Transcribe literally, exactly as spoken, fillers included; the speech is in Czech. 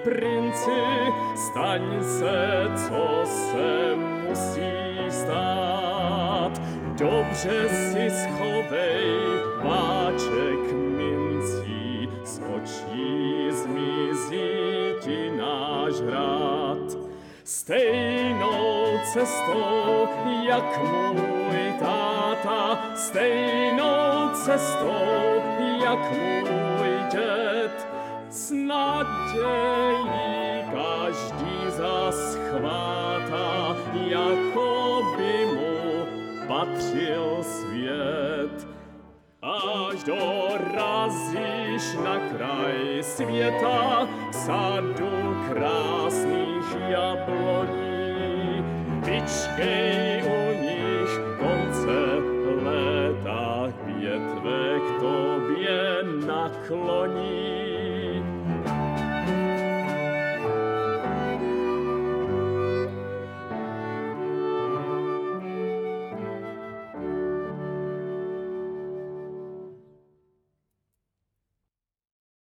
princi, staň se, co se musí stát. Dobře si schovej váček mincí, z očí zmizí ti náš hrad. Stejnou cestou, jak můj táta, stejnou cestou, jak můj děd, s nadějí každý zas chvátá, jako by mu patřil svět. Až dorazíš na kraj světa, k sadu krásných jabloní, vyčkej u nich konce léta, větve k tobě nakloní.